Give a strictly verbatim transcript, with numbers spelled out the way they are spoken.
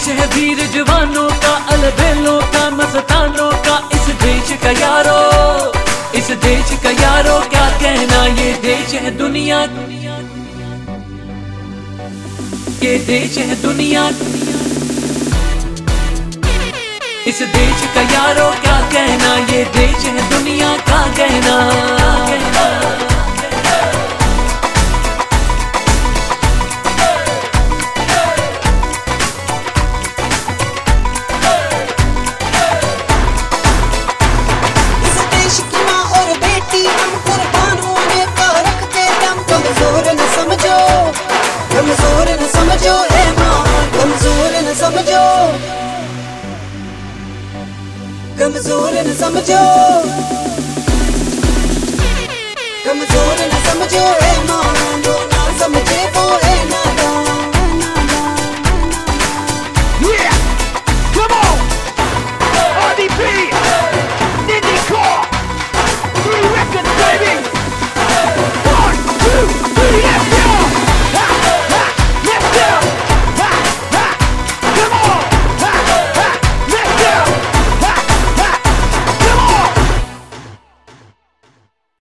है वीर जवानों का, अलबेलों का, मस्तानों का, इस देश का यारो, इस देश का यारो क्या कहना। ये देश है दुनिया, ये देश है दुनिया, इस देश का यारो क्या कहना। ये देश है दुनिया का कहना। कमजोर न समझो ए माँ, कमजोर न समझो, कमजोर न समझो, कमजोर न समझो ए माँ।